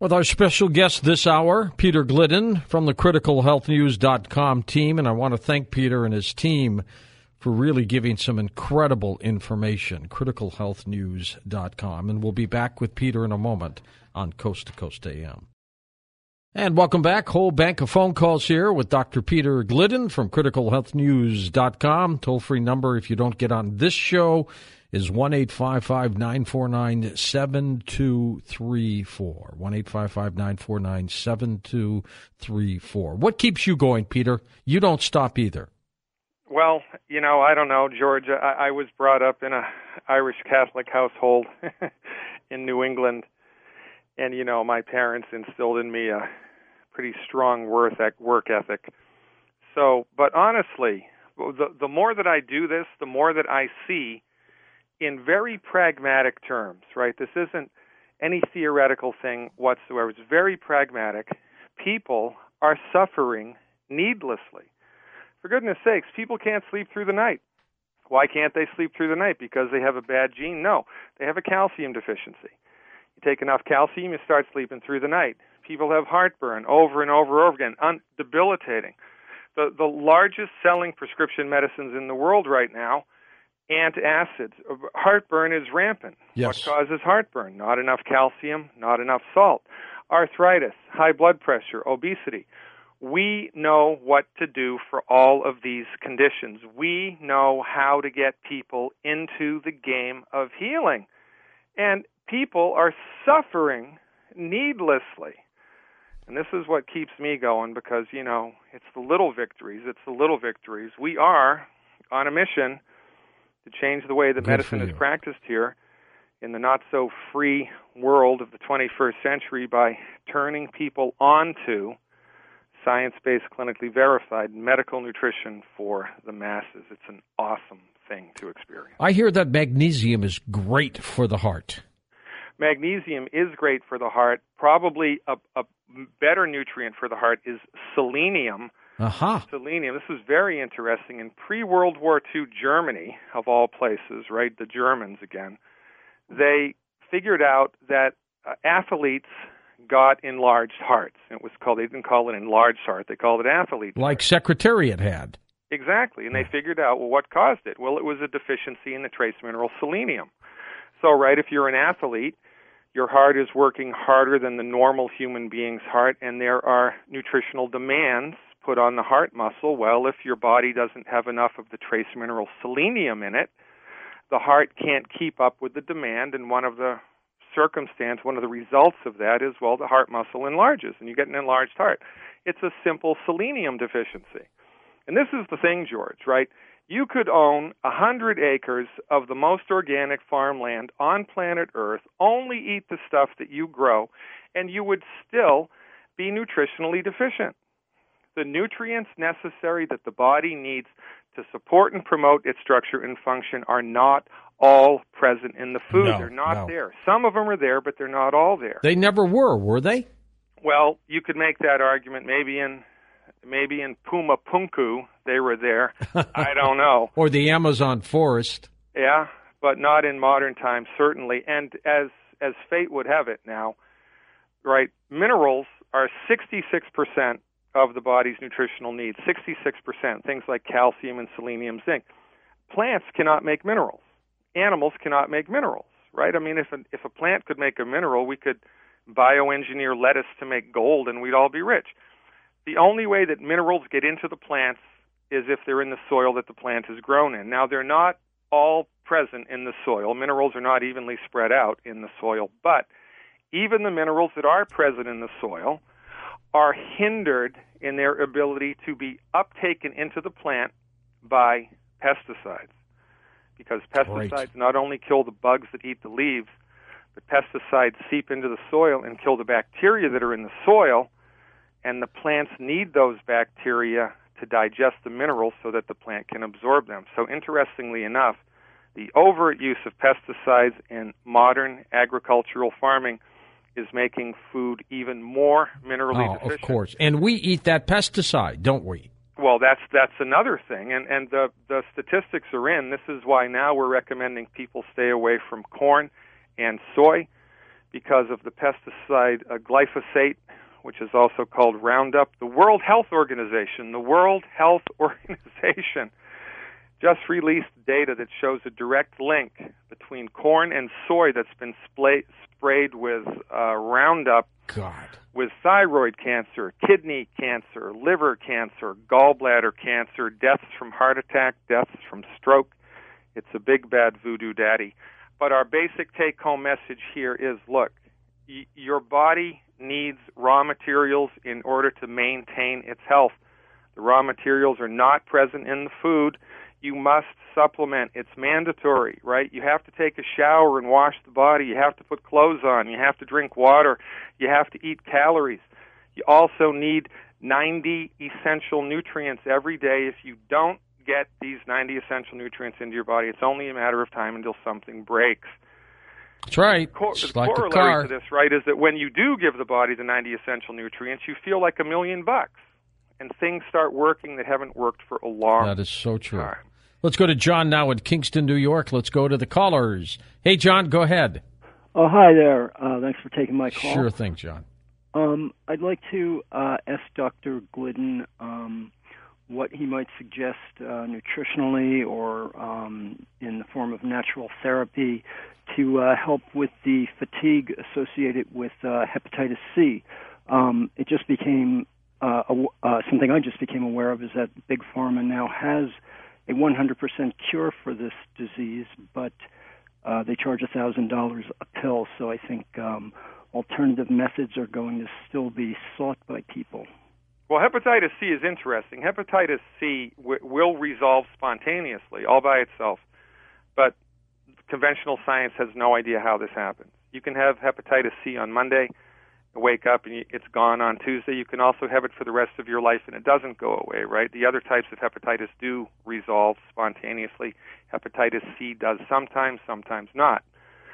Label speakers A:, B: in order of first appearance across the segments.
A: With our special guest this hour, Peter Glidden from the CriticalHealthNews.com team, and I want to thank Peter and his team for really giving some incredible information, CriticalHealthNews.com, and we'll be back with Peter in a moment on Coast to Coast AM. And welcome back. Whole bank of phone calls here with Dr. Peter Glidden from CriticalHealthNews.com. Toll-free number if you don't get on this show is 1-855-949-7234. 1-855-949-7234. What keeps you going, Peter? You don't stop either.
B: Well, I don't know, George. I was brought up in a Irish Catholic household in New England, and, my parents instilled in me a pretty strong work ethic. So, but honestly, the more that I do this, the more that I see in very pragmatic terms, right? This isn't any theoretical thing whatsoever. It's very pragmatic. People are suffering needlessly. For goodness sakes, people can't sleep through the night. Why can't they sleep through the night? Because they have a bad gene? No, they have a calcium deficiency. You take enough calcium, you start sleeping through the night. People have heartburn over and over and over again, debilitating. The largest selling prescription medicines in the world right now, antacids. Heartburn is rampant.
A: Yes.
B: What causes heartburn? Not enough calcium, not enough salt. Arthritis, high blood pressure, obesity. We know what to do for all of these conditions. We know how to get people into the game of healing. And people are suffering needlessly. And this is what keeps me going because, it's the little victories. It's the little victories. We are on a mission to change the way that medicine is practiced here in the not-so-free world of the 21st century by turning people onto science-based, clinically verified medical nutrition for the masses. It's an awesome thing to experience.
A: I hear that magnesium is great for the heart.
B: Magnesium is great for the heart. Probably a better nutrient for the heart is selenium. Selenium. This is very interesting. In pre-World War II Germany, of all places, right, the Germans again, they figured out that athletes got enlarged hearts. They didn't call it enlarged heart, they called it athlete's
A: like
B: heart.
A: Secretariat had.
B: Exactly, and they figured out, what caused it? Well, it was a deficiency in the trace mineral selenium. So, right, if you're an athlete, your heart is working harder than the normal human being's heart, and there are nutritional demands put on the heart muscle. Well, if your body doesn't have enough of the trace mineral selenium in it, the heart can't keep up with the demand, and one of the results of that is, the heart muscle enlarges, and you get an enlarged heart. It's a simple selenium deficiency. And this is the thing, George, right? You could own 100 acres of the most organic farmland on planet Earth, only eat the stuff that you grow, and you would still be nutritionally deficient. The nutrients necessary that the body needs to support and promote its structure and function are not all present in the food. They're not there. Some of them are there, but they're not all there.
A: They never were they?
B: Well, you could make that argument. Maybe in Pumapunku they were there. I don't know.
A: Or the Amazon forest.
B: Yeah, but not in modern times, certainly. And as fate would have it now, right, minerals are 66% of the body's nutritional needs, 66%, things like calcium and selenium, zinc. Plants cannot make minerals. Animals cannot make minerals, right? I mean, if a plant could make a mineral, we could bioengineer lettuce to make gold and we'd all be rich. The only way that minerals get into the plants is if they're in the soil that the plant is grown in. Now, they're not all present in the soil. Minerals are not evenly spread out in the soil, but even the minerals that are present in the soil are hindered in their ability to be uptaken into the plant by pesticides. Because pesticides not only kill the bugs that eat the leaves, but pesticides seep into the soil and kill the bacteria that are in the soil, and the plants need those bacteria to digest the minerals so that the plant can absorb them. So interestingly enough, the overt use of pesticides in modern agricultural farming is making food even more minerally deficient.
A: Of course. And we eat that pesticide, don't we?
B: Well, that's another thing, and the statistics are in. This is why now we're recommending people stay away from corn and soy, because of the pesticide glyphosate, which is also called Roundup. The World Health Organization just released data that shows a direct link between corn and soy that's been sprayed with Roundup with thyroid cancer, kidney cancer, liver cancer, gallbladder cancer, deaths from heart attack, deaths from stroke. It's a big bad voodoo daddy. But our basic take-home message here is, look, your body needs raw materials in order to maintain its health. The raw materials are not present in the food. You must supplement. It's mandatory, right? You have to take a shower and wash the body. You have to put clothes on. You have to drink water. You have to eat calories. You also need 90 essential nutrients every day. If you don't get these 90 essential nutrients into your body, it's only a matter of time until something breaks.
A: That's right.
B: The corollary to this, right, is that when you do give the body the 90 essential nutrients, you feel like $1 million, and things start working that haven't worked for a long time.
A: That is so true. Let's go to John now in Kingston, New York. Let's go to the callers. Hey, John, go ahead.
C: Oh, hi there. Thanks for taking my call.
A: Sure thing, John.
C: I'd like to ask Dr. Glidden what he might suggest nutritionally or in the form of natural therapy to help with the fatigue associated with hepatitis C. It just became something I just became aware of is that Big Pharma now has a 100% cure for this disease, but they charge $1,000 a pill. So I think alternative methods are going to still be sought by people.
B: Well, hepatitis C is interesting. Hepatitis C will resolve spontaneously, all by itself, but conventional science has no idea how this happens. You can have hepatitis C on Monday, wake up and it's gone on Tuesday. You can also have it for the rest of your life and it doesn't go away, right? The other types of hepatitis do resolve spontaneously. Hepatitis C does sometimes, sometimes not.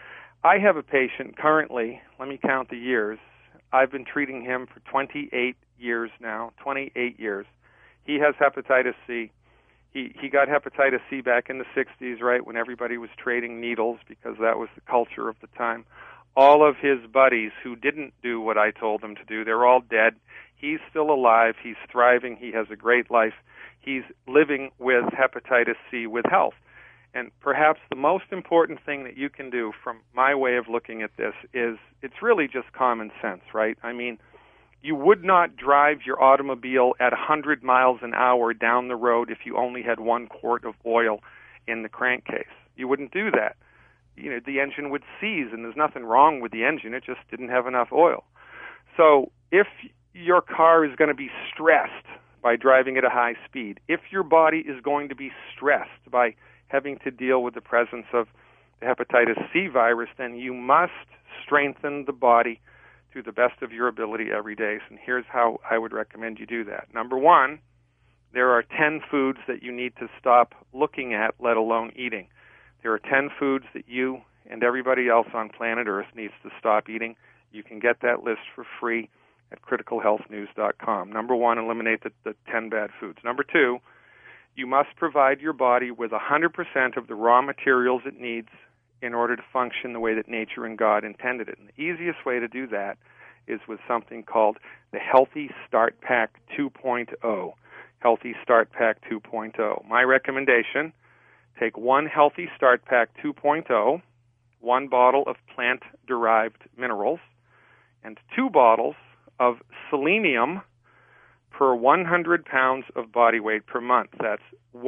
B: I have a patient currently, let me count the years. I've been treating him for 28 years now, 28 years. He has hepatitis C. He got hepatitis C back in the 60s, right, when everybody was trading needles because that was the culture of the time. All of his buddies who didn't do what I told them to do, they're all dead. He's still alive. He's thriving. He has a great life. He's living with hepatitis C with health. And perhaps the most important thing that you can do from my way of looking at this is it's really just common sense, right? I mean, you would not drive your automobile at 100 miles an hour down the road if you only had 1 quart of oil in the crankcase. You wouldn't do that. You know, the engine would seize, and there's nothing wrong with the engine. It just didn't have enough oil. So if your car is going to be stressed by driving at a high speed, if your body is going to be stressed by having to deal with the presence of the hepatitis C virus, then you must strengthen the body to the best of your ability every day. And here's how I would recommend you do that. Number 1, there are 10 foods that you need to stop looking at, let alone eating. There are 10 foods that you and everybody else on planet Earth needs to stop eating. You can get that list for free at criticalhealthnews.com. Number 1, eliminate the 10 bad foods. Number 2, you must provide your body with 100% of the raw materials it needs in order to function the way that nature and God intended it. And the easiest way to do that is with something called the Healthy Start Pack 2.0. Healthy Start Pack 2.0. My recommendation, take 1 Healthy Start Pack 2.0, 1 bottle of plant-derived minerals, and 2 bottles of selenium per 100 pounds of body weight per month. That's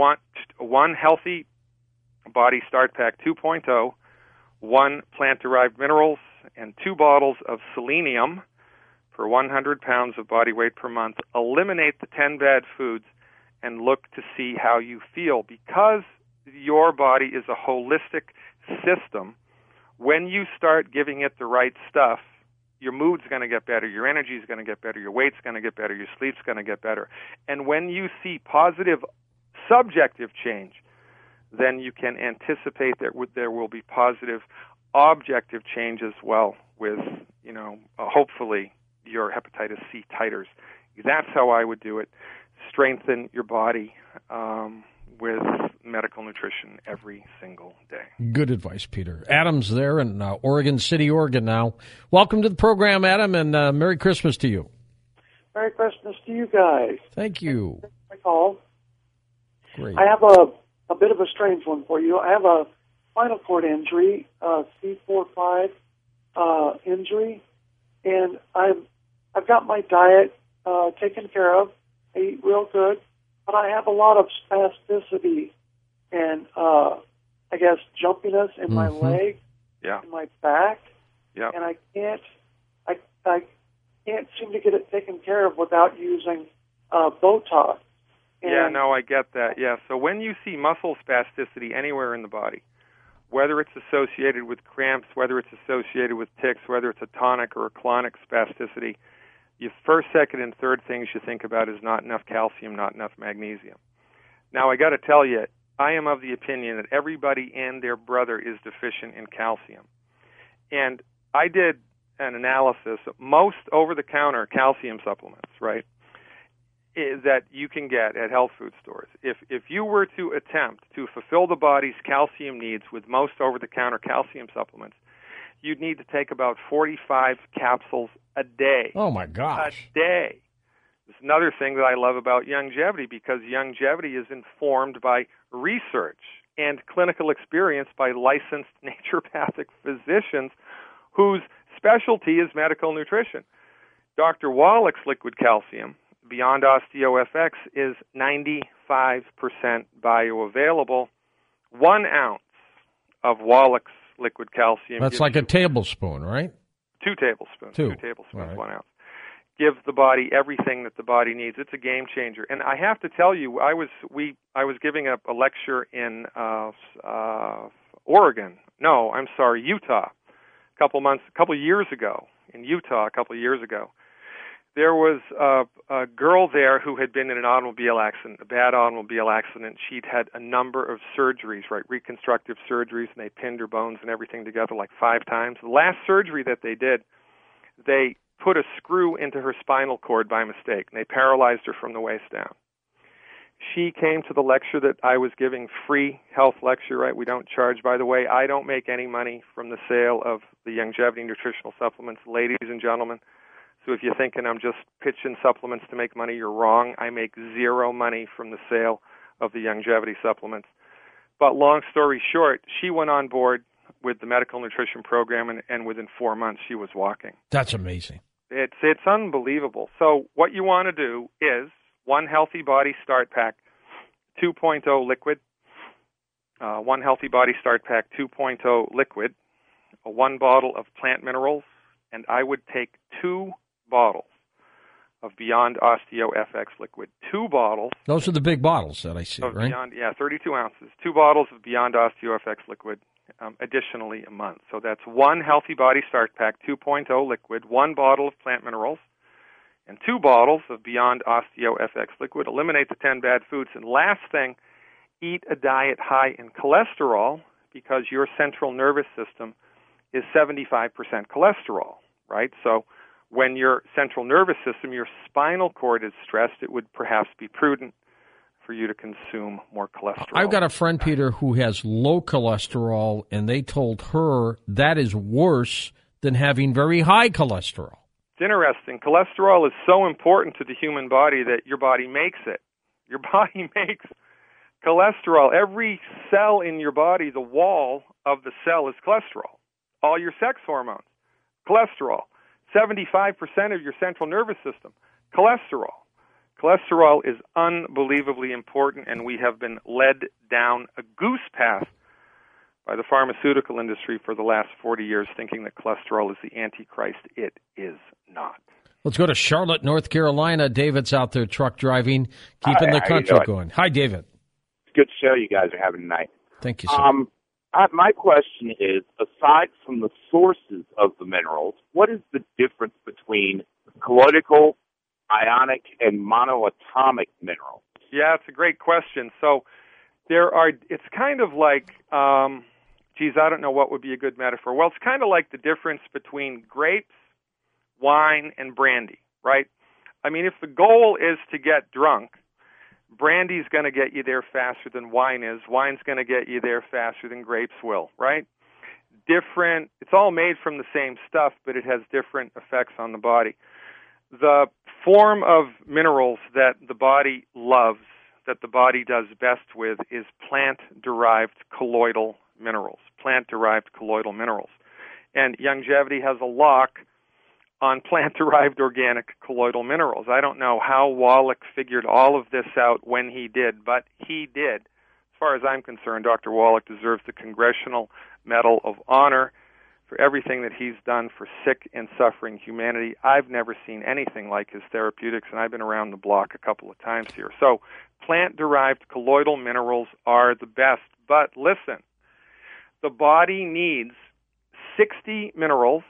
B: one Healthy Body Start Pack 2.0, 1 plant-derived minerals, and 2 bottles of selenium per 100 pounds of body weight per month. Eliminate the 10 bad foods and look to see how you feel. Because your body is a holistic system, when you start giving it the right stuff, your mood's going to get better, your energy's going to get better, your weight's going to get better, your sleep's going to get better. And when you see positive subjective change, then you can anticipate that there will be positive objective change as well with, hopefully your hepatitis C titers. That's how I would do it. Strengthen your body. with medical nutrition every single day.
A: Good advice, Peter. Adam's there in Oregon City, Oregon now. Welcome to the program, Adam, and Merry Christmas to you.
D: Merry Christmas to you guys.
A: Thank you.
D: My call.
A: Great.
D: I have a bit of a strange one for you. I have a spinal cord injury, C4-5 injury, and I've got my diet taken care of. I eat real good, but I have a lot of spasticity and I guess jumpiness in my leg, in my back, and I can't seem to get it taken care of without using Botox.
B: Yeah, no, I get that. Yeah, so when you see muscle spasticity anywhere in the body, whether it's associated with cramps, whether it's associated with tics, whether it's a tonic or a clonic spasticity, your first, second, and third things you think about is not enough calcium, not enough magnesium. Now, I got to tell you, I am of the opinion that everybody and their brother is deficient in calcium. And I did an analysis of most over-the-counter calcium supplements, right, that you can get at health food stores. If you were to attempt to fulfill the body's calcium needs with most over-the-counter calcium supplements, you'd need to take about 45 capsules a day.
A: Oh, my gosh.
B: A day. There's another thing that I love about Youngevity, because Youngevity is informed by research and clinical experience by licensed naturopathic physicians whose specialty is medical nutrition. Dr. Wallach's liquid calcium, Beyond Osteo FX, is 95% bioavailable. 1 ounce of Wallach's liquid calcium.
A: That's like a tablespoon, right?
B: 2 tablespoons. 2 tablespoons,
A: right.
B: 1 ounce. Gives the body everything that the body needs. It's a game changer. And I have to tell you, I was giving a lecture in Oregon. No, I'm sorry, Utah. A couple years ago in Utah. There was a girl there who had been in an automobile accident, a bad automobile accident. She'd had a number of surgeries, right, reconstructive surgeries, and they pinned her bones and everything together like 5 times. The last surgery that they did, they put a screw into her spinal cord by mistake, and they paralyzed her from the waist down. She came to the lecture that I was giving, free health lecture, right? We don't charge. By the way, I don't make any money from the sale of the Youngevity nutritional supplements, ladies and gentlemen. So if you're thinking I'm just pitching supplements to make money, you're wrong. I make 0 money from the sale of the Youngevity supplements. But long story short, she went on board with the medical nutrition program, and within 4 months she was walking.
A: That's amazing.
B: It's unbelievable. So what you want to do is 1 Healthy Body Start Pack 2.0 liquid, 1 Healthy Body Start Pack 2.0 liquid, 1 bottle of plant minerals, and I would take 2 bottles of Beyond Osteo FX liquid. 2 bottles.
A: Those are the big bottles that I see, right?
B: Beyond, 32 ounces. 2 bottles of Beyond Osteo FX liquid, additionally a month. So that's 1 Healthy Body Start Pack 2.0 liquid, 1 bottle of plant minerals, and 2 bottles of Beyond Osteo FX liquid. Eliminate the 10 bad foods. And last thing, eat a diet high in cholesterol, because your central nervous system is 75% cholesterol, right? So when your central nervous system, your spinal cord is stressed, it would perhaps be prudent for you to consume more cholesterol.
A: I've got a friend, Peter, who has low cholesterol, and they told her that is worse than having very high cholesterol.
B: It's interesting. Cholesterol is so important to the human body that your body makes it. Your body makes cholesterol. Every cell in your body, the wall of the cell is cholesterol. All your sex hormones, cholesterol. 75% of your central nervous system, cholesterol. Cholesterol is unbelievably important, and we have been led down a goose path by the pharmaceutical industry for the last 40 years, thinking that cholesterol is the Antichrist. It is not.
A: Let's go to Charlotte, North Carolina. David's out there truck driving, keeping the country going. Hi, David.
E: It's a good show you guys are having tonight.
A: Thank you, sir.
E: My question is, aside from the sources of the minerals, what is the difference between colloidal, ionic, and monoatomic minerals?
B: Yeah, it's a great question. So it's kind of like, I don't know what would be a good metaphor. Well, it's kind of like the difference between grapes, wine, and brandy, right? I mean, if the goal is to get drunk, Brandy's going to get you there faster than wine is. Wine's going to get you there faster than grapes will, right? Different. It's all made from the same stuff, but it has different effects on the body. The form of minerals that the body loves, that the body does best with, is plant-derived colloidal minerals. Plant-derived colloidal minerals. And Youngevity has a lock on plant-derived organic colloidal minerals. I don't know how Wallach figured all of this out when he did, but he did. As far as I'm concerned, Dr. Wallach deserves the Congressional Medal of Honor for everything that he's done for sick and suffering humanity. I've never seen anything like his therapeutics, and I've been around the block a couple of times here. So plant-derived colloidal minerals are the best. But listen, the body needs 60 minerals,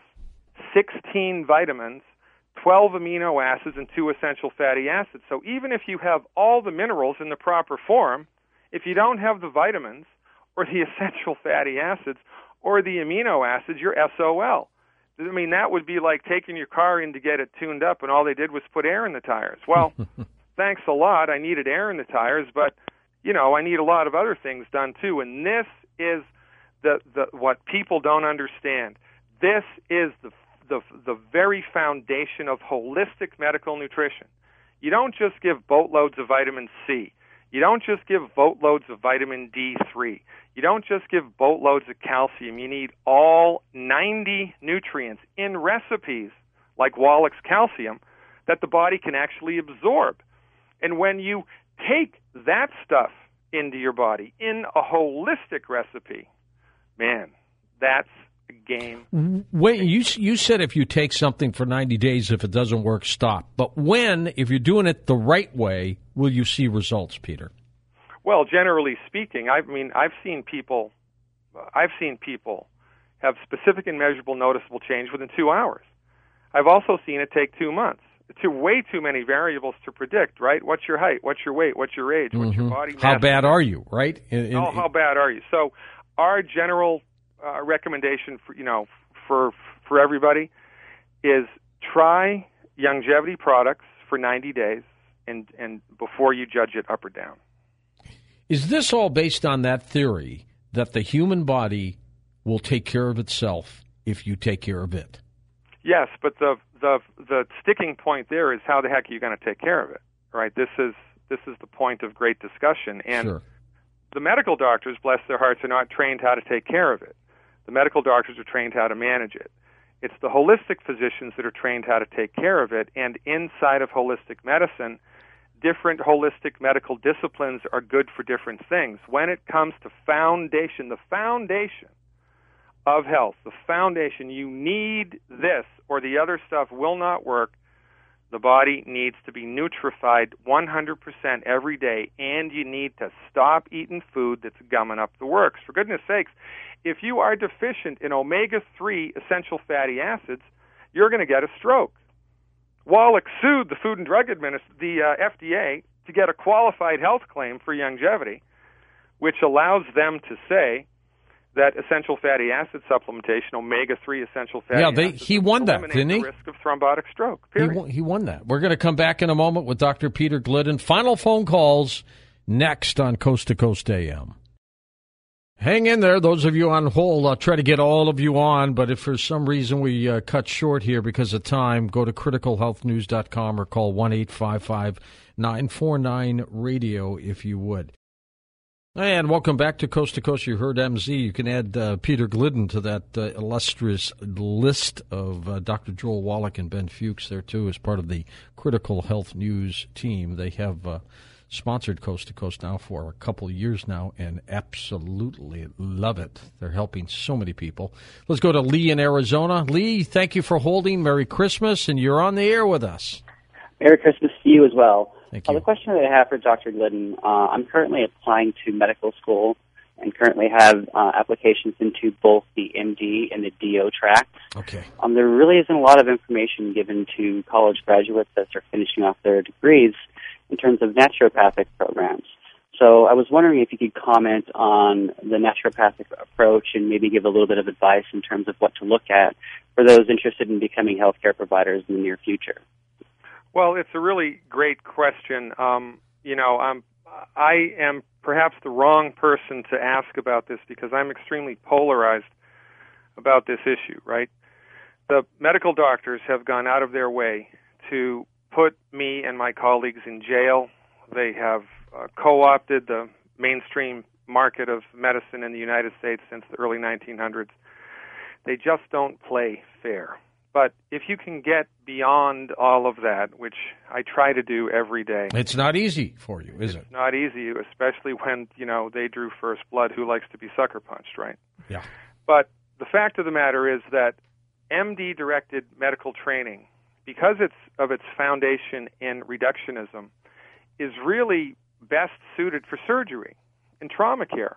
B: 16 vitamins, 12 amino acids, and 2 essential fatty acids. So even if you have all the minerals in the proper form, if you don't have the vitamins or the essential fatty acids or the amino acids, you're SOL. I mean, that would be like taking your car in to get it tuned up and all they did was put air in the tires. Well, thanks a lot. I needed air in the tires, but, you know, I need a lot of other things done too. And this is the what people don't understand. This is the very foundation of holistic medical nutrition. You don't just give boatloads of vitamin C. You don't just give boatloads of vitamin D3. You don't just give boatloads of calcium. You need all 90 nutrients in recipes like Wallach's calcium that the body can actually absorb. And when you take that stuff into your body in a holistic recipe, man, that's a game.
A: Wait, you said if you take something for 90 days, if it doesn't work, stop. But when, if you're doing it the right way, will you see results, Peter?
B: Well, generally speaking, I've seen people have specific and measurable noticeable change within 2 hours. I've also seen it take 2 months. Way too many variables to predict, right? What's your height? What's your weight? What's your age? What's your body mass?
A: How bad are you, right?
B: How bad are you? So our general recommendation for everybody is try Youngevity products for 90 days and before you judge it up or down.
A: Is this all based on that theory that the human body will take care of itself if you take care of it?
B: Yes, but the sticking point there is how the heck are you going to take care of it, right? This is the point of great discussion. And
A: sure.
B: The medical doctors, bless their hearts, are not trained how to take care of it. The medical doctors are trained how to manage it. It's the holistic physicians that are trained how to take care of it. And inside of holistic medicine, different holistic medical disciplines are good for different things. When it comes to the foundation of health, the foundation, you need this or the other stuff will not work. The body needs to be nutrified 100% every day, and you need to stop eating food that's gumming up the works. For goodness sakes, if you are deficient in omega-3 essential fatty acids, you're going to get a stroke. Wallach sued the Food and Drug the FDA to get a qualified health claim for Youngevity, which allows them to say that essential fatty acid supplementation, omega-3 essential fatty acids,
A: he won that, didn't he?
B: The risk of thrombotic stroke, period.
A: He won that. We're going to come back in a moment with Dr. Peter Glidden. Final phone calls next on Coast to Coast AM. Hang in there, those of you on hold. I'll try to get all of you on, but if for some reason we cut short here because of time, go to criticalhealthnews.com or call 1-855-949-RADIO if you would. And welcome back to Coast. You heard MZ. You can add Peter Glidden to that illustrious list of Dr. Joel Wallach and Ben Fuchs there, too, as part of the Critical Health News team. They have sponsored Coast to Coast now for a couple of years now and absolutely love it. They're helping so many people. Let's go to Lee in Arizona. Lee, thank you for holding. Merry Christmas, and you're on the air with us.
F: Merry Christmas to you as well.
A: Thank you.
F: The question that I have for Dr. Glidden, I'm currently applying to medical school and currently have applications into both the MD and the DO track.
A: Okay.
F: There really isn't a lot of information given to college graduates that are finishing off their degrees in terms of naturopathic programs. So I was wondering if you could comment on the naturopathic approach and maybe give a little bit of advice in terms of what to look at for those interested in becoming healthcare providers in the near future.
B: Well, it's a really great question. I am perhaps the wrong person to ask about this because I'm extremely polarized about this issue, right? The medical doctors have gone out of their way to put me and my colleagues in jail. They have co-opted the mainstream market of medicine in the United States since the early 1900s. They just don't play fair. But if you can get beyond all of that, which I try to do every day.
A: It's not easy for you, is it?
B: It's not easy, especially when, they drew first blood. Who likes to be sucker punched, right?
A: Yeah.
B: But the fact of the matter is that MD-directed medical training, because of its foundation in reductionism, is really best suited for surgery and trauma care.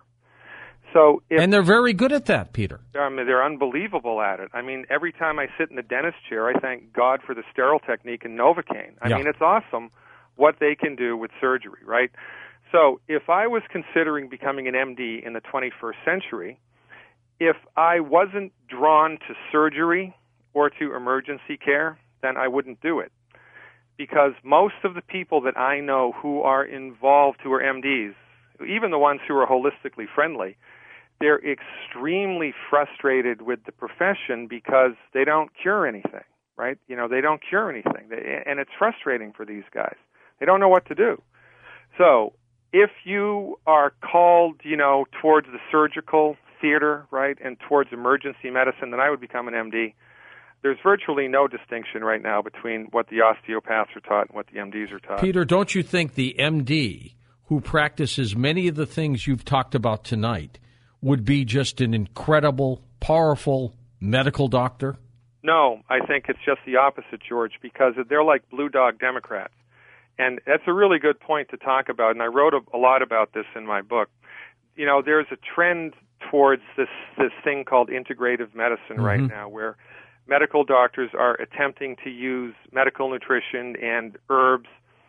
B: And
A: they're very good at that, Peter.
B: They're unbelievable at it. I mean, every time I sit in the dentist chair, I thank God for the sterile technique and Novocaine. I mean, it's awesome what they can do with surgery, right? So if I was considering becoming an MD in the 21st century, if I wasn't drawn to surgery or to emergency care, then I wouldn't do it. Because most of the people that I know who are involved, who are MDs, even the ones who are holistically friendly, they're extremely frustrated with the profession because they don't cure anything, right? They don't cure anything. And it's frustrating for these guys. They don't know what to do. So if you are called, towards the surgical theater, right, and towards emergency medicine, then I would become an MD. There's virtually no distinction right now between what the osteopaths are taught and what the MDs are taught.
A: Peter, don't you think the MD who practices many of the things you've talked about tonight would be just an incredible, powerful medical doctor?
B: No, I think it's just the opposite, George, because they're like blue dog Democrats. And that's a really good point to talk about, and I wrote a lot about this in my book. There's a trend towards this thing called integrative medicine right now, where medical doctors are attempting to use medical nutrition and herbs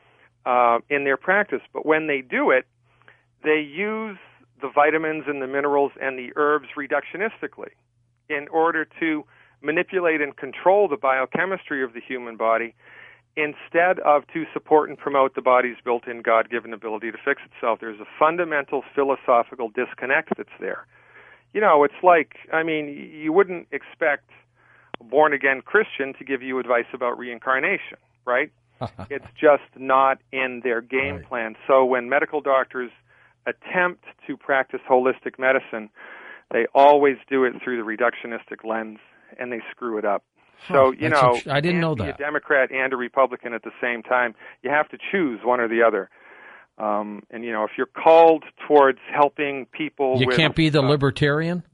B: in their practice. But when they do it, they use the vitamins and the minerals and the herbs reductionistically in order to manipulate and control the biochemistry of the human body instead of to support and promote the body's built-in God-given ability to fix itself. There's a fundamental philosophical disconnect that's there. It's like, you wouldn't expect a born-again Christian to give you advice about reincarnation, right? It's just not in their game plan. So when medical doctors attempt to practice holistic medicine, they always do it through the reductionistic lens, and they screw it up. So,
A: I didn't know that.
B: A Democrat and a Republican at the same time, you have to choose one or the other. And, if you're called towards helping people
A: You can't be the libertarian?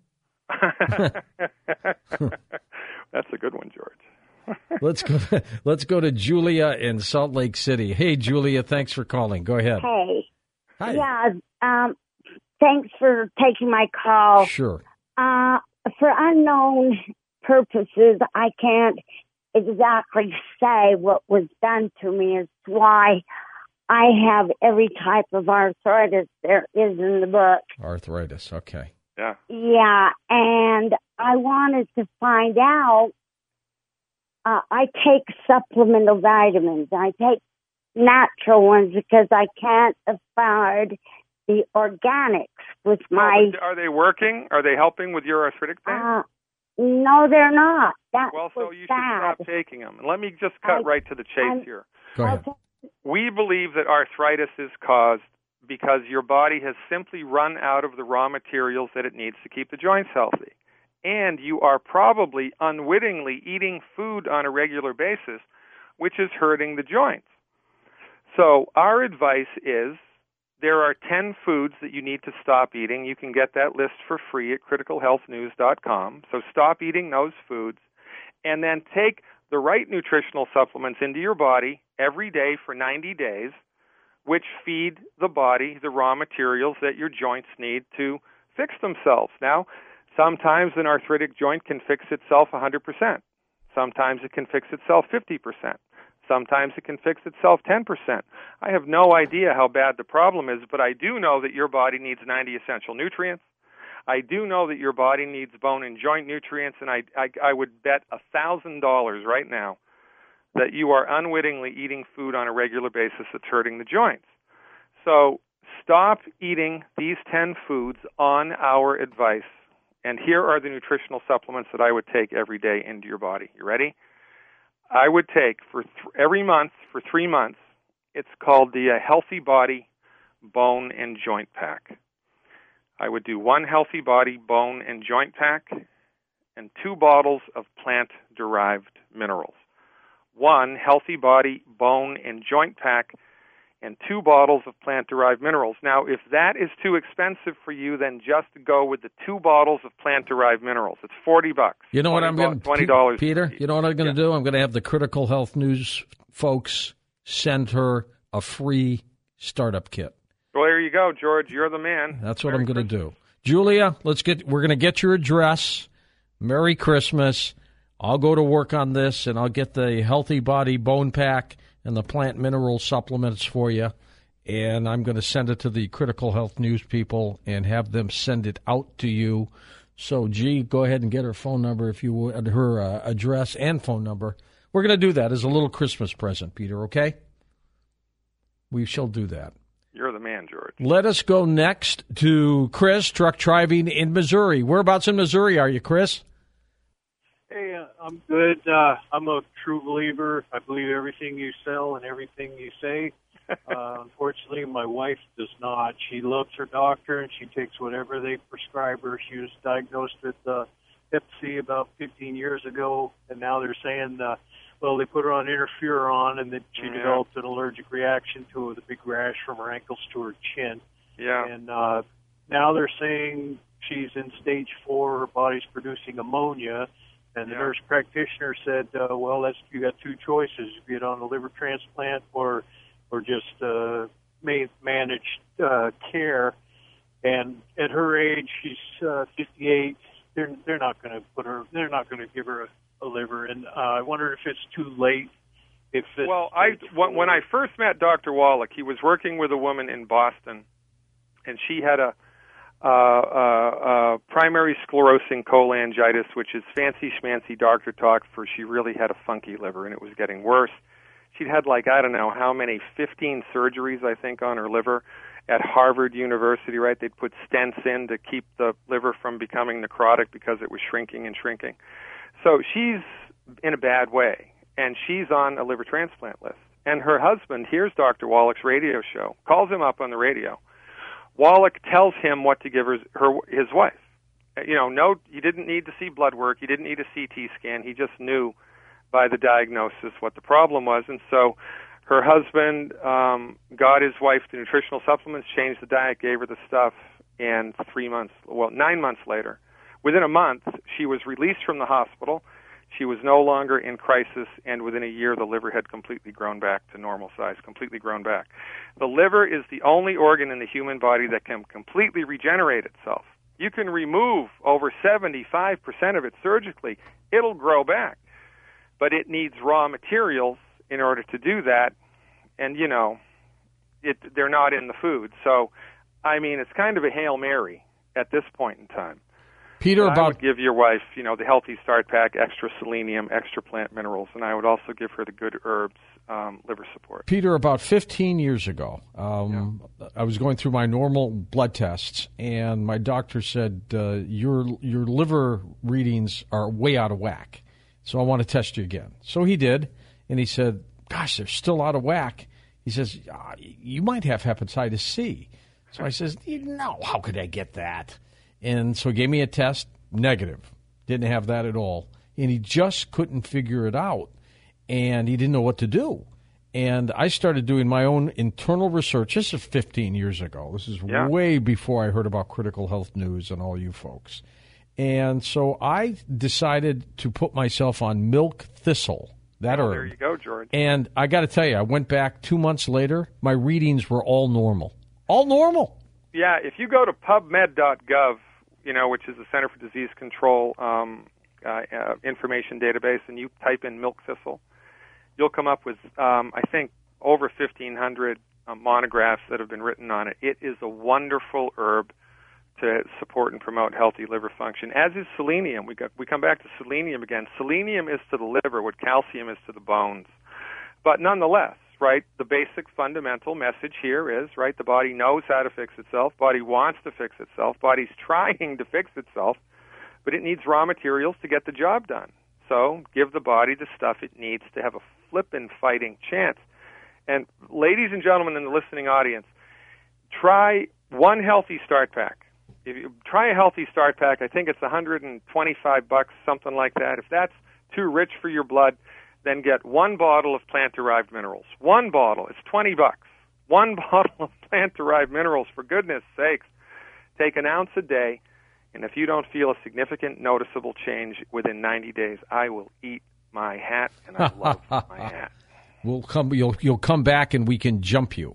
B: That's a good one, George.
A: Let's go to Julia in Salt Lake City. Hey, Julia, thanks for calling. Go ahead.
G: Hey.
A: Hi.
G: Yeah, thanks for taking my call.
A: Sure.
G: For unknown purposes, I can't exactly say what was done to me as why I have every type of arthritis there is in the book.
A: Arthritis, okay.
B: Yeah.
G: Yeah, and I wanted to find out, I take supplemental vitamins. I take natural ones because I can't afford the organics with my...
B: Are they working? Are they helping with your arthritic pain?
G: No, they're not.
B: So you should stop taking them. And let me just cut right to the chase here.
A: Go ahead.
G: Okay.
B: We believe that arthritis is caused because your body has simply run out of the raw materials that it needs to keep the joints healthy. And you are probably unwittingly eating food on a regular basis, which is hurting the joints. So our advice is there are 10 foods that you need to stop eating. You can get that list for free at criticalhealthnews.com. So stop eating those foods and then take the right nutritional supplements into your body every day for 90 days, which feed the body the raw materials that your joints need to fix themselves. Now, sometimes an arthritic joint can fix itself 100%. Sometimes it can fix itself 50%. Sometimes it can fix itself 10%. I have no idea how bad the problem is, but I do know that your body needs 90 essential nutrients. I do know that your body needs bone and joint nutrients, and I would bet $1,000 right now that you are unwittingly eating food on a regular basis that's hurting the joints. So stop eating these 10 foods on our advice. And here are the nutritional supplements that I would take every day into your body. You ready? I would take every month for 3 months. It's called the Healthy Body Bone and Joint Pack. I would do 1 Healthy Body Bone and Joint Pack and 2 bottles of plant-derived minerals. 1 Healthy Body Bone and Joint Pack and 2 bottles of plant-derived minerals. Now, if that is too expensive for you, then just go with the 2 bottles of plant-derived minerals. It's $40.
A: You know what I'm going to
B: $20,
A: Peter? You know what I'm going to do? I'm going to have the Critical Health News folks send her a free startup kit.
B: Well, there you go, George. You're the man.
A: That's what I'm going to do. Julia, we're going to get your address. Merry Christmas. I'll go to work on this, and I'll get the Healthy Body Bone Pack and the plant mineral supplements for you, and I'm going to send it to the Critical Health News people and have them send it out to you. So, G, go ahead and get her phone number if you would, her address and phone number. We're going to do that as a little Christmas present, Peter, okay? We shall do that.
B: You're the man, George.
A: Let us go next to Chris, truck driving in Missouri. Whereabouts in Missouri are you, Chris?
H: Hey, I'm good. I'm a true believer. I believe everything you sell and everything you say. Unfortunately, my wife does not. She loves her doctor, and she takes whatever they prescribe her. She was diagnosed with Hep C about 15 years ago, and now they're saying, they put her on interferon, and that she developed an allergic reaction to it with a big rash from her ankles to her chin.
B: Yeah.
H: And now they're saying she's in stage 4. Her body's producing ammonia. And the nurse practitioner said, you got 2 choices. You get on a liver transplant or just managed care. And at her age, she's 58. They're not going to give her a liver. And I wonder if it's too late.
B: When I first met Dr. Wallach, he was working with a woman in Boston, and she had a primary sclerosing cholangitis, which is fancy schmancy doctor talk for she really had a funky liver and it was getting worse. She'd had I don't know how many, 15 surgeries, I think, on her liver at Harvard University, right? They'd put stents in to keep the liver from becoming necrotic because it was shrinking and shrinking. So she's in a bad way, and she's on a liver transplant list. And her husband hears Dr. Wallach's radio show, calls him up on the radio. Wallach tells him what to give his wife. He didn't need to see blood work. He didn't need a CT scan. He just knew by the diagnosis what the problem was. And so her husband got his wife the nutritional supplements, changed the diet, gave her the stuff, and 9 months later, within a month, she was released from the hospital. She was no longer in crisis, and within a year, the liver had completely grown back to normal size, completely grown back. The liver is the only organ in the human body that can completely regenerate itself. You can remove over 75% of it surgically. It'll grow back. But it needs raw materials in order to do that, and, they're not in the food. So, it's kind of a Hail Mary at this point in time.
A: Peter,
B: I would give your wife, the Healthy Start Pack, extra selenium, extra plant minerals, and I would also give her the Good Herbs liver support.
A: Peter, about 15 years ago, I was going through my normal blood tests, and my doctor said, your liver readings are way out of whack, so I want to test you again. So he did, and he said, gosh, they're still out of whack. He says, you might have hepatitis C. So I says, no, how could I get that? And so he gave me a test, negative. Didn't have that at all. And he just couldn't figure it out. And he didn't know what to do. And I started doing my own internal research. This is 15 years ago. This is way before I heard about Critical Health News and all you folks. And so I decided to put myself on milk thistle, that herb.
B: There you go, George.
A: And I got to tell you, I went back 2 months later. My readings were all normal. All normal.
B: Yeah, if you go to PubMed.gov, which is the Center for Disease Control information database, and you type in milk thistle, you'll come up with, I think, over 1,500 monographs that have been written on it. It is a wonderful herb to support and promote healthy liver function, as is selenium. We come back to selenium again. Selenium is to the liver what calcium is to the bones. But nonetheless, right, the basic fundamental message here is, right, the body knows how to fix itself, body wants to fix itself, body's trying to fix itself, but it needs raw materials to get the job done. So give the body the stuff it needs to have a flippin' fighting chance. And ladies and gentlemen in the listening audience, try one healthy start pack. If you try a healthy start pack, I think it's $125, something like that. If that's too rich for your blood, then get one bottle of plant-derived minerals. One bottle, it's $20. One bottle of plant-derived minerals, for goodness sakes. Take an ounce a day, and if you don't feel a significant, noticeable change within 90 days, I will eat my hat, and I love my hat.
A: You'll come back, and we can jump you.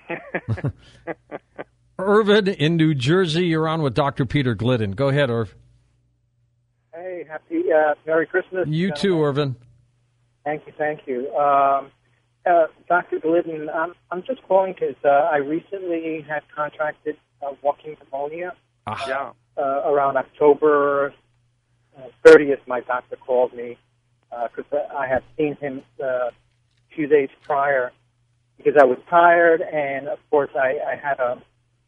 A: Irvin in New Jersey, you're on with Dr. Peter Glidden. Go ahead, Irv.
I: Hey, happy Merry Christmas.
A: You too, Irvin.
I: Thank you. Dr. Glidden, I'm just calling because I recently had contracted walking pneumonia. Around October 30th, my doctor called me because I had seen him a few days prior because I was tired, and of course I had a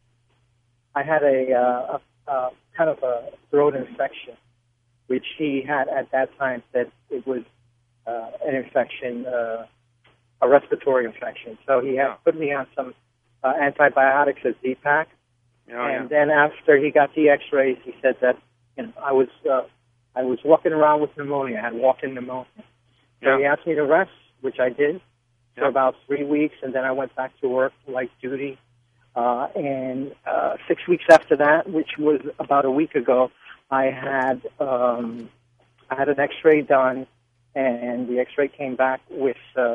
I: kind of a throat infection, which he had at that time said it was an infection, a respiratory infection. So he had put me on some antibiotics as Z-Pak. Then after he got the X-rays, he said that I was walking around with pneumonia. I had walk-in pneumonia. So he asked me to rest, which I did for about 3 weeks, and then I went back to work, light duty. And 6 weeks after that, which was about a week ago, I had an X-ray done, and the X-ray came back with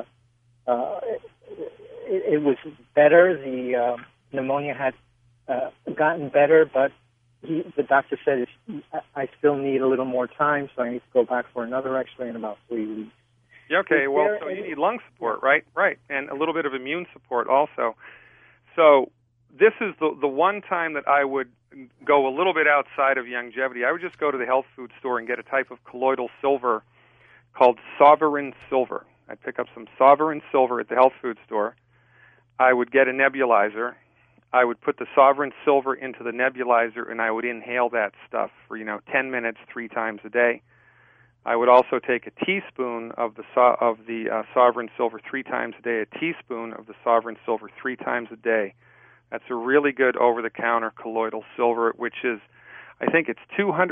I: it was better. The pneumonia had gotten better, but the doctor said I still need a little more time, so I need to go back for another X-ray in about 3 weeks.
B: Okay, well, so you need lung support, right? Right, and a little bit of immune support also. So this is the one time that I would go a little bit outside of longevity. I would just go to the health food store and get a type of colloidal silver called Sovereign Silver. I'd pick up some Sovereign Silver at the health food store. I would get a nebulizer. I would put the Sovereign Silver into the nebulizer, and I would inhale that stuff for 10 minutes 3 times a day. I would also take a teaspoon of the Sovereign Silver 3 times a day, a teaspoon of the Sovereign Silver 3 times a day. That's a really good over-the-counter colloidal silver, which is, I think it's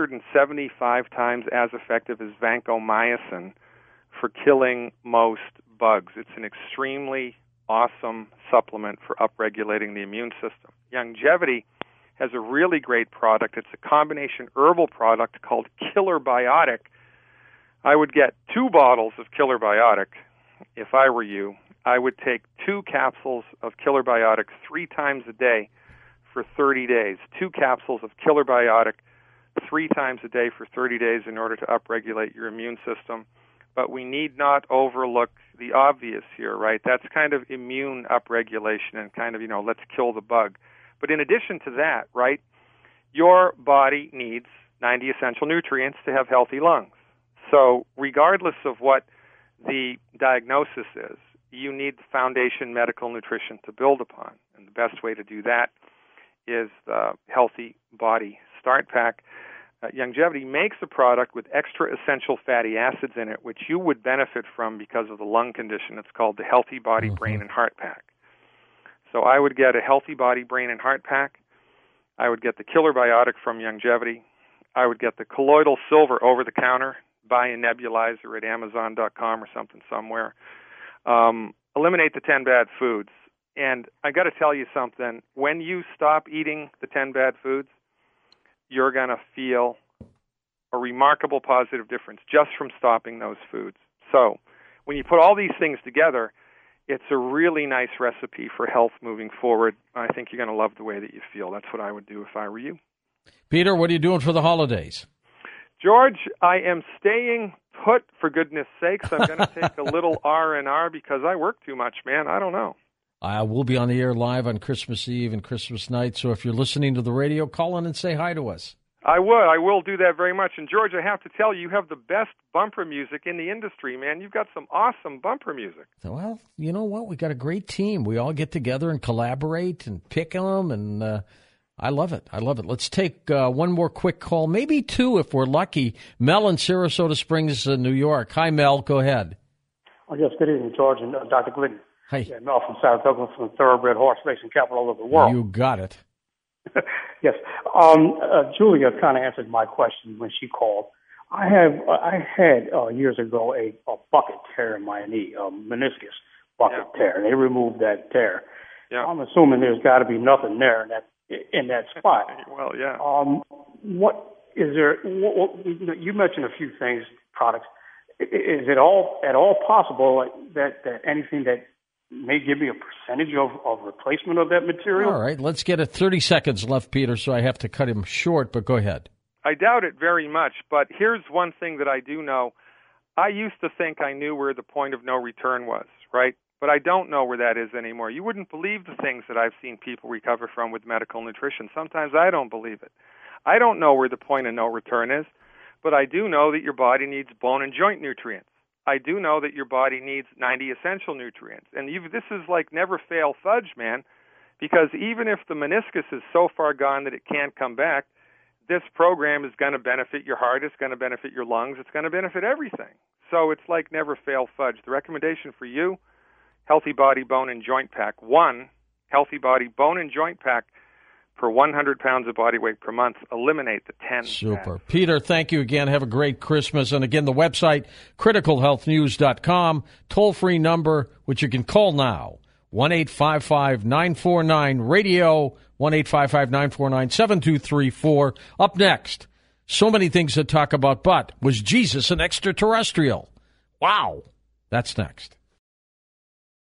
B: 275 times as effective as vancomycin for killing most bugs. It's an extremely awesome supplement for upregulating the immune system. Longevity has a really great product. It's a combination herbal product called Killer Biotic. I would get 2 bottles of Killer Biotic if I were you. I would take 2 capsules of Killer Biotic 3 times a day for 30 days. 2 capsules of Killer Biotic 3 times a day for 30 days in order to upregulate your immune system. But we need not overlook the obvious here, right? That's kind of immune upregulation and kind of, let's kill the bug. But in addition to that, right, your body needs 90 essential nutrients to have healthy lungs. So regardless of what the diagnosis is, you need the foundation medical nutrition to build upon. And the best way to do that is the Healthy Body Start Pack. Longevity makes a product with extra essential fatty acids in it, which you would benefit from because of the lung condition. It's called the Healthy Body, Brain, and Heart Pack. So I would get a Healthy Body, Brain, and Heart Pack. I would get the Killer Biotic from Longevity. I would get the colloidal silver over-the-counter, buy a nebulizer at Amazon.com or something somewhere. Eliminate the 10 bad foods. And I got to tell you something. When you stop eating the 10 bad foods, you're going to feel a remarkable positive difference just from stopping those foods. So when you put all these things together, it's a really nice recipe for health moving forward. I think you're going to love the way that you feel. That's what I would do if I were you.
A: Peter, what are you doing for the holidays?
B: George, I am staying put, for goodness sakes. I'm going to take a little R&R because I work too much, man. I don't know.
A: We'll be on the air live on Christmas Eve and Christmas night, so if you're listening to the radio, call in and say hi to us.
B: I will do that very much. And, George, I have to tell you, you have the best bumper music in the industry, man. You've got some awesome bumper music.
A: Well, you know what? We got a great team. We all get together and collaborate and pick them, and I love it. Let's take one more quick call, maybe two if we're lucky. Mel in Sarasota Springs, New York. Hi, Mel. Go ahead.
J: Oh, yes, good evening, George and Dr. Glidden.
A: Hi.
J: Yeah, Mel from Saratoga, from the thoroughbred horse racing capital all over the world.
A: You got it.
J: Yes. Julia kind of answered my question when she called. I had years ago a bucket tear in my knee, a meniscus bucket tear. They removed that tear.
B: Yeah.
J: I'm assuming there's got to be nothing there in that spot.
B: Well, yeah.
J: What is there? You mentioned a few things, products. Is it at all possible that anything that may give me a percentage of replacement of that material?
A: All right, let's get it. 30 seconds left, Peter, so I have to cut him short, but go ahead.
B: I doubt it very much, but here's one thing that I do know. I used to think I knew where the point of no return was, right? But I don't know where that is anymore. You wouldn't believe the things that I've seen people recover from with medical nutrition. Sometimes I don't believe it. I don't know where the point of no return is, but I do know that your body needs bone and joint nutrients. I do know that your body needs 90 essential nutrients. And this is like never fail fudge, man, because even if the meniscus is so far gone that it can't come back, this program is going to benefit your heart, it's going to benefit your lungs, it's going to benefit everything. So it's like never fail fudge. The recommendation for you, Healthy Body Bone and Joint Pack. 1 Healthy Body Bone and Joint Pack per 100 pounds of body weight per month. Eliminate the 10
A: Super.
B: fats.
A: Peter, thank you again. Have a great Christmas. And again, the website, criticalhealthnews.com, toll-free number, which you can call now, 1-855-949-RADIO, 1-855-949-7234. Up next, so many things to talk about, but was Jesus an extraterrestrial? Wow. That's next.